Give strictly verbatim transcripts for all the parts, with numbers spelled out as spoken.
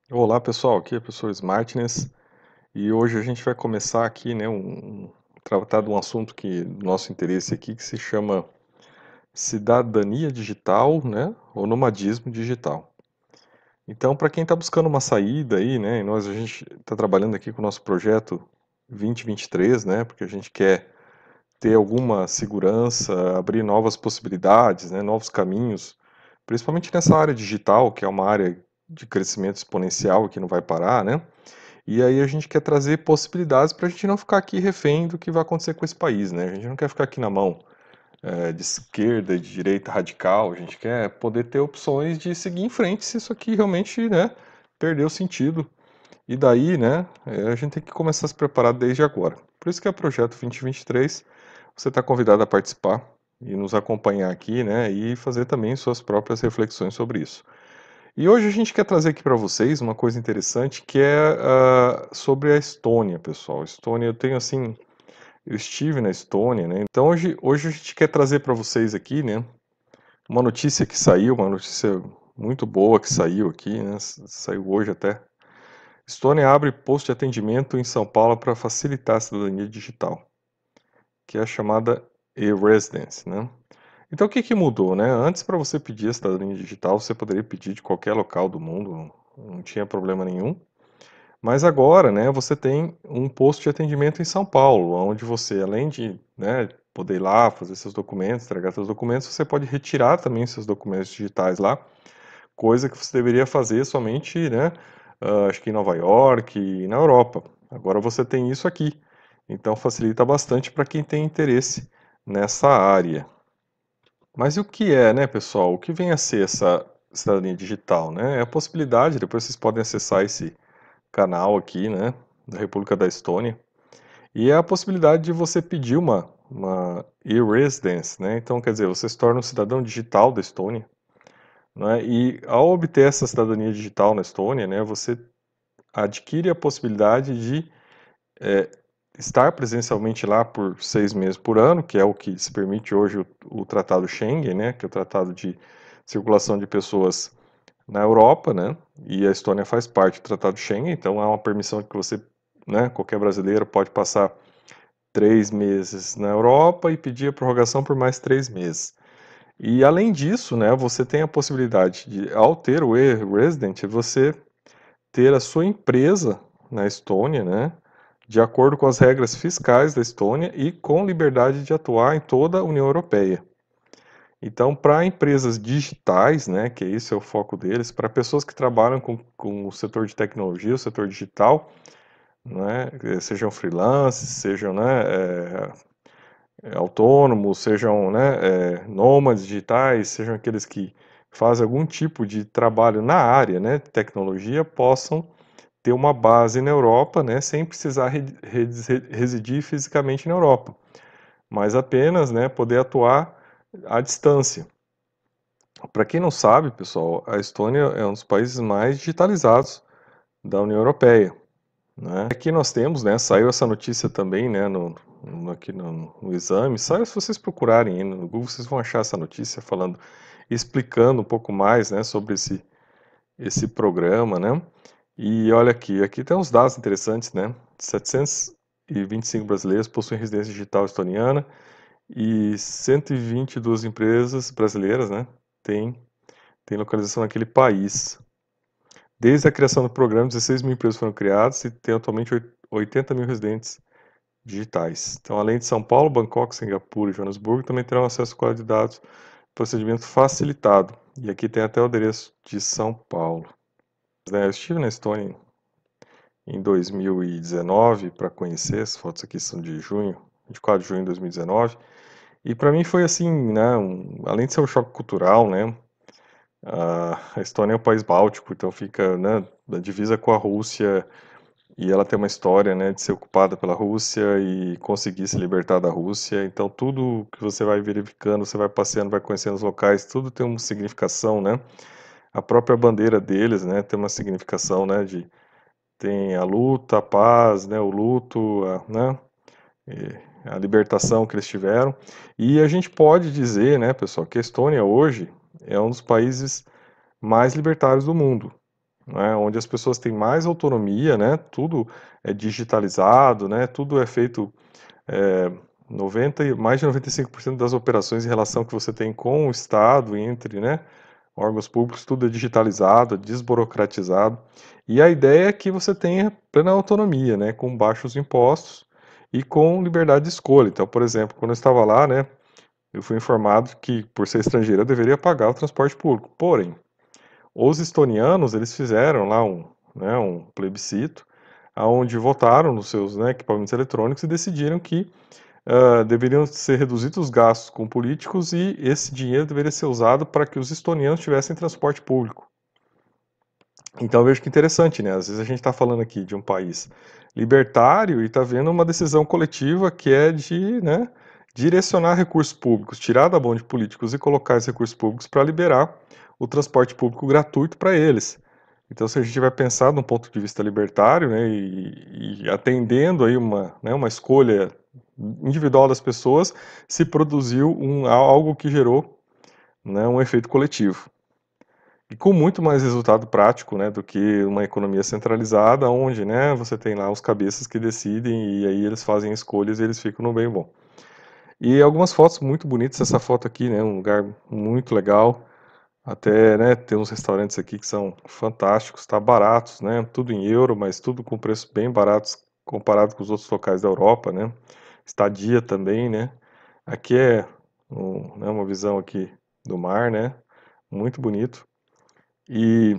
Olá pessoal, aqui é o professor Smartness e hoje a gente vai começar aqui, né, um, tratar de um assunto que do nosso interesse aqui que se chama cidadania digital, né, ou nomadismo digital. Então, para quem está buscando uma saída aí, né, e nós a gente está trabalhando aqui com o nosso projeto vinte e vinte e três, né, porque a gente quer ter alguma segurança, abrir novas possibilidades, né, novos caminhos, principalmente nessa área digital, que é uma área de crescimento exponencial que não vai parar, né? E aí a gente quer trazer possibilidades para a gente não ficar aqui refém do que vai acontecer com esse país, né? A gente não quer ficar aqui na mão eh, de esquerda, de direita radical, a gente quer poder ter opções de seguir em frente se isso aqui realmente, né, perdeu sentido. E daí, né, eh, a gente tem que começar a se preparar desde agora. Por isso que é o projeto vinte e vinte e três, você está convidado a participar e nos acompanhar aqui, né, e fazer também suas próprias reflexões sobre isso. E hoje a gente quer trazer aqui para vocês uma coisa interessante que é ah, sobre a Estônia, pessoal. Estônia, eu tenho assim, eu estive na Estônia, né? Então hoje, hoje a gente quer trazer para vocês aqui, né, uma notícia que saiu, uma notícia muito boa que saiu aqui, né? s- Saiu hoje até. Estônia abre posto de atendimento em São Paulo para facilitar a cidadania digital, que é a chamada e-residence, né? Então o que que mudou, né? Antes, para você pedir a cidadania digital, você poderia pedir de qualquer local do mundo, não não tinha problema nenhum. Mas agora, né, você tem um posto de atendimento em São Paulo, onde você, além de, né, poder ir lá fazer seus documentos, entregar seus documentos, você pode retirar também seus documentos digitais lá, coisa que você deveria fazer somente, né, ah, acho que em Nova York e na Europa. Agora você tem isso aqui. Então facilita bastante para quem tem interesse nessa área. Mas e o que é, né, pessoal? O que vem a ser essa cidadania digital, né? É a possibilidade, depois vocês podem acessar esse canal aqui, né, da República da Estônia, e é a possibilidade de você pedir uma, uma e-residence, né? Então, quer dizer, você se torna um cidadão digital da Estônia, né? E ao obter essa cidadania digital na Estônia, né, você adquire a possibilidade de é, estar presencialmente lá por seis meses por ano, que é o que se permite hoje o, o Tratado Schengen, né, que é o Tratado de Circulação de Pessoas na Europa, né, e a Estônia faz parte do Tratado Schengen, então há uma permissão que você, né, qualquer brasileiro pode passar três meses na Europa e pedir a prorrogação por mais três meses. E além disso, né, você tem a possibilidade de, ao ter o e-resident, você ter a sua empresa na Estônia, né, de acordo com as regras fiscais da Estônia e com liberdade de atuar em toda a União Europeia. Então, para empresas digitais, né, que esse é o foco deles, para pessoas que trabalham com, com o setor de tecnologia, o setor digital, né, sejam freelancers, sejam, né, é, é, autônomos, sejam, né, é, nômades digitais, sejam aqueles que fazem algum tipo de trabalho na área, né, de tecnologia, possam ter uma base na Europa, né, sem precisar re, re, residir fisicamente na Europa, mas apenas, né, poder atuar à distância. Para quem não sabe, pessoal, a Estônia é um dos países mais digitalizados da União Europeia, né? Aqui nós temos, né, saiu essa notícia também, né, no, no aqui no, no exame, saiu, se vocês procurarem aí no Google, vocês vão achar essa notícia falando, explicando um pouco mais, né, sobre esse, esse programa, né? E olha aqui, aqui tem uns dados interessantes, né? setecentos e vinte e cinco brasileiros possuem residência digital estoniana e cento e vinte e duas empresas brasileiras, né, têm tem localização naquele país. Desde a criação do programa, dezesseis mil empresas foram criadas e tem atualmente oitenta mil residentes digitais. Então, além de São Paulo, Bangkok, Singapura e Joanesburgo, também terão acesso à qualidade de dados, procedimento facilitado. E aqui tem até o endereço de São Paulo. Eu estive na Estônia em dois mil e dezenove para conhecer, as fotos aqui são de junho, vinte e quatro de junho de dois mil e dezenove, e para mim foi assim, né, um, além de ser um choque cultural, né, a Estônia é um país báltico, então fica, né, da divisa com a Rússia, e ela tem uma história, né, de ser ocupada pela Rússia e conseguir se libertar da Rússia. Então tudo que você vai verificando, você vai passeando, vai conhecendo os locais, tudo tem uma significação, né? A própria bandeira deles, né, tem uma significação, né, de tem a luta, a paz, né, o luto, a, né, a libertação que eles tiveram. E a gente pode dizer, né, pessoal, que a Estônia hoje é um dos países mais libertários do mundo, né, onde as pessoas têm mais autonomia, né, tudo é digitalizado, né, tudo é feito, é, noventa, mais de noventa e cinco por cento das operações em relação que você tem com o Estado, entre, né, órgãos públicos, tudo é digitalizado, é desburocratizado, e a ideia é que você tenha plena autonomia, né, com baixos impostos e com liberdade de escolha. Então, por exemplo, quando eu estava lá, né, eu fui informado que, por ser estrangeiro, eu deveria pagar o transporte público. Porém, os estonianos, eles fizeram lá um, né, um plebiscito, aonde votaram nos seus, né, equipamentos eletrônicos e decidiram que uh, deveriam ser reduzidos os gastos com políticos e esse dinheiro deveria ser usado para que os estonianos tivessem transporte público. Então eu vejo que interessante, né? Às vezes a gente está falando aqui de um país libertário e está vendo uma decisão coletiva que é de, né, direcionar recursos públicos, tirar da mão de políticos e colocar esses recursos públicos para liberar o transporte público gratuito para eles. Então, se a gente vai pensar de um ponto de vista libertário, né, e, e atendendo aí uma, né, uma escolha individual das pessoas, se produziu um, algo que gerou, né, um efeito coletivo. E com muito mais resultado prático, né, do que uma economia centralizada, onde, né, você tem lá os cabeças que decidem e aí eles fazem escolhas e eles ficam no bem bom. E algumas fotos muito bonitas, essa foto aqui, né, um lugar muito legal, até, né, tem uns restaurantes aqui que são fantásticos, tá baratos, né, tudo em euro, mas tudo com preços bem baratos comparado com os outros locais da Europa, né, estadia também, né, aqui é um, né, uma visão aqui do mar, né, muito bonito. E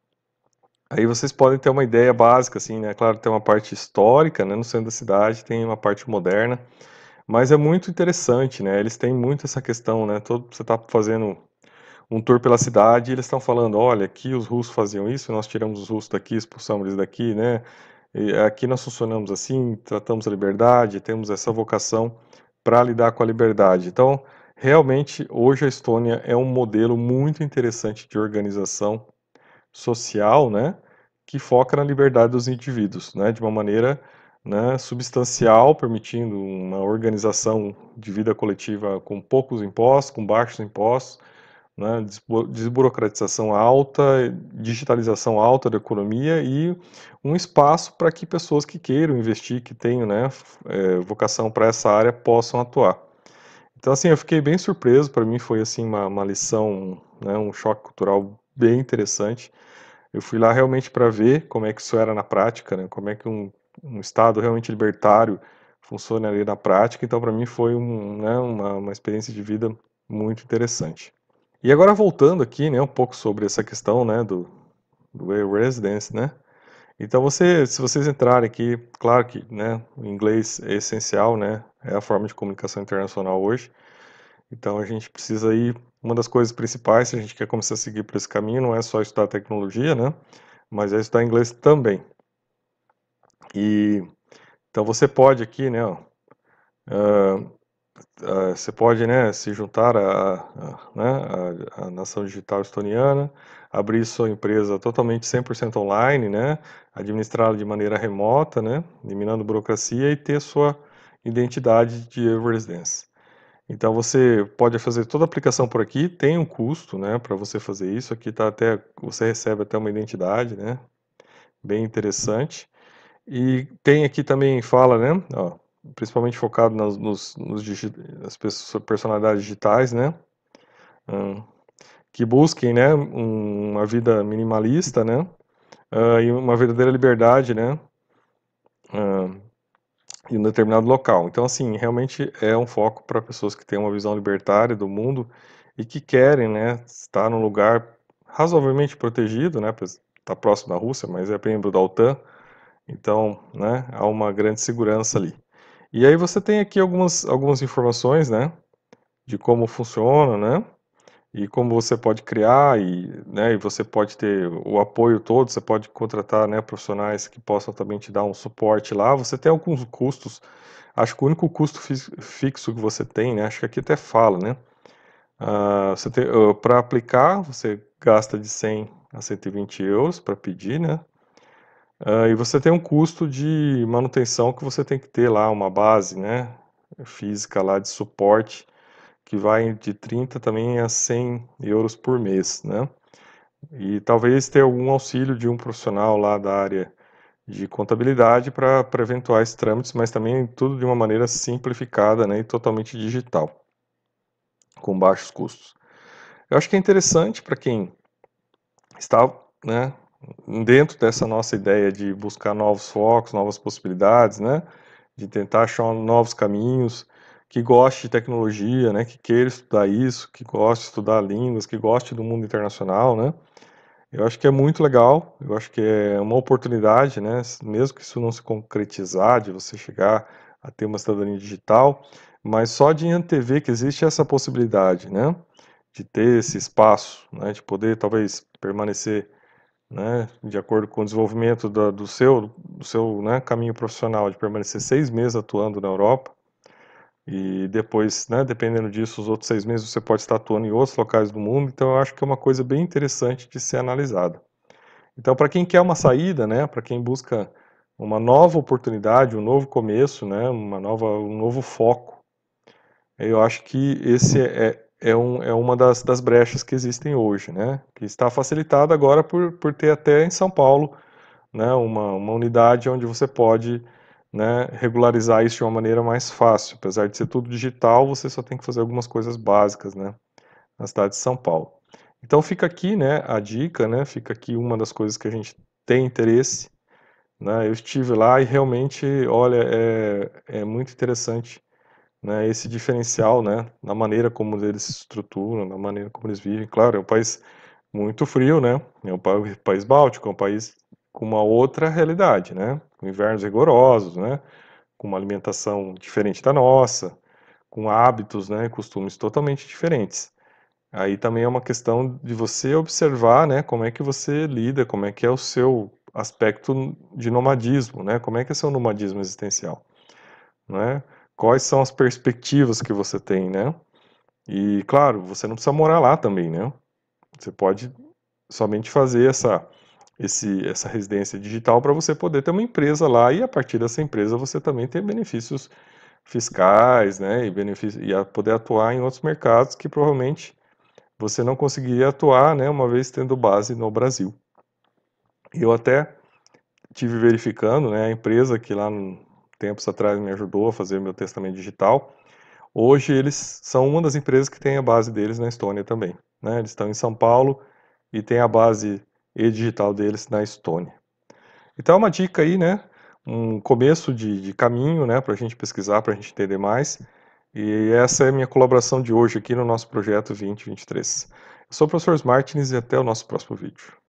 aí vocês podem ter uma ideia básica, assim, né? Claro, tem uma parte histórica, né, no centro da cidade, tem uma parte moderna, mas é muito interessante, né? Eles têm muito essa questão, né? Todo, você está fazendo um tour pela cidade e eles estão falando, olha, aqui os russos faziam isso, nós tiramos os russos daqui, expulsamos eles daqui, né? E aqui nós funcionamos assim, tratamos a liberdade, temos essa vocação para lidar com a liberdade. Então, realmente, hoje a Estônia é um modelo muito interessante de organização social, né, que foca na liberdade dos indivíduos, né, de uma maneira, né, substancial, permitindo uma organização de vida coletiva com poucos impostos, com baixos impostos, né, desburocratização alta, digitalização alta da economia e um espaço para que pessoas que queiram investir, que tenham, né, é, vocação para essa área, possam atuar. Então, assim, eu fiquei bem surpreso, para mim foi, assim, uma, uma lição, né, um choque cultural bem interessante. Eu fui lá realmente para ver como é que isso era na prática, né? Como é que um, um Estado realmente libertário funciona ali na prática. Então, para mim, foi um, né, uma, uma experiência de vida muito interessante. E agora voltando aqui, né, um pouco sobre essa questão, né, do, do e-residence, né? Então, você, se vocês entrarem aqui, claro que, né, o inglês é essencial, né? É a forma de comunicação internacional hoje. Então, a gente precisa ir. Uma das coisas principais, se a gente quer começar a seguir por esse caminho, não é só estudar tecnologia, né? Mas é estudar inglês também. E então você pode aqui, né, ó, ah, ah, você pode, né, se juntar à à, né, à, à nação digital estoniana, abrir sua empresa totalmente cem por cento online, né, administrá-la de maneira remota, né, eliminando burocracia e ter sua identidade de residência. Então você pode fazer toda a aplicação por aqui, tem um custo, né, para você fazer isso. Aqui tá até, você recebe até uma identidade, né, bem interessante. E tem aqui também fala, né, ó, principalmente focado nos, nos, nos digi- nas pessoas- personalidades digitais, né, hum, que busquem, né, um- uma vida minimalista, né, ah, e uma verdadeira liberdade, né, ah, em um determinado local. Então, assim, realmente é um foco para pessoas que têm uma visão libertária do mundo e que querem, né, estar num lugar razoavelmente protegido, né, está próximo da Rússia, mas é membro da OTAN, então, né, há uma grande segurança ali. E aí você tem aqui algumas, algumas informações, né, de como funciona, né, e como você pode criar e, né, e você pode ter o apoio todo, você pode contratar, né, profissionais que possam também te dar um suporte lá. Você tem alguns custos. Acho que o único custo fixo que você tem, né, acho que aqui até fala, né, ah, você tem, para aplicar, você gasta de cem a cento e vinte euros para pedir, né, ah, e você tem um custo de manutenção que você tem que ter lá, uma base, né, física lá de suporte, que vai de trinta também a cem euros por mês, né? E talvez ter algum auxílio de um profissional lá da área de contabilidade para para eventuais trâmites, mas também tudo de uma maneira simplificada, né, e totalmente digital, com baixos custos. Eu acho que é interessante para quem está, né, dentro dessa nossa ideia de buscar novos focos, novas possibilidades, né, de tentar achar novos caminhos, que goste de tecnologia, né, que queira estudar isso, que goste de estudar línguas, que goste do mundo internacional, né. Eu acho que é muito legal, eu acho que é uma oportunidade, né, mesmo que isso não se concretizar, de você chegar a ter uma cidadania digital, mas só de antever que existe essa possibilidade, né, de ter esse espaço, né, de poder talvez permanecer, né, de acordo com o desenvolvimento da, do seu, do seu, né, caminho profissional, de permanecer seis meses atuando na Europa, e depois, né, dependendo disso, os outros seis meses você pode estar atuando em outros locais do mundo, então eu acho que é uma coisa bem interessante de ser analisada. Então, para quem quer uma saída, né, para quem busca uma nova oportunidade, um novo começo, né, uma nova, um novo foco, eu acho que esse é, é, um, é uma das, das brechas que existem hoje, né, que está facilitada agora por, por ter até em São Paulo, né, uma, uma unidade onde você pode, né, regularizar isso de uma maneira mais fácil. Apesar de ser tudo digital, você só tem que fazer algumas coisas básicas, né, na cidade de São Paulo. Então fica aqui, né, a dica, né, fica aqui uma das coisas que a gente tem interesse, né, eu estive lá e realmente, olha, é, é muito interessante, né, esse diferencial, né, na maneira como eles se estruturam, na maneira como eles vivem. Claro, é um país muito frio, né, é um pa- país báltico, é um país com uma outra realidade, né, com invernos rigorosos, né, com uma alimentação diferente da nossa, com hábitos, né, costumes totalmente diferentes. Aí também é uma questão de você observar, né, como é que você lida, como é que é o seu aspecto de nomadismo, né? Como é que é seu nomadismo existencial, né? Quais são as perspectivas que você tem, né? E claro, você não precisa morar lá também, né? Você pode somente fazer essa esse essa residência digital para você poder ter uma empresa lá e a partir dessa empresa você também ter benefícios fiscais, né? E benefícios e a poder atuar em outros mercados que provavelmente você não conseguiria atuar, né, uma vez tendo base no Brasil. Eu até tive verificando, né, a empresa que lá no, tempos atrás me ajudou a fazer meu testamento digital, hoje eles são uma das empresas que tem a base deles na Estônia também, né, eles estão em São Paulo e tem a base e-digital deles na Estônia. Então é uma dica aí, né, um começo de, de caminho, né, para a gente pesquisar, para a gente entender mais. E essa é a minha colaboração de hoje aqui no nosso projeto vinte vinte e três. Eu sou o professor Martins e até o nosso próximo vídeo.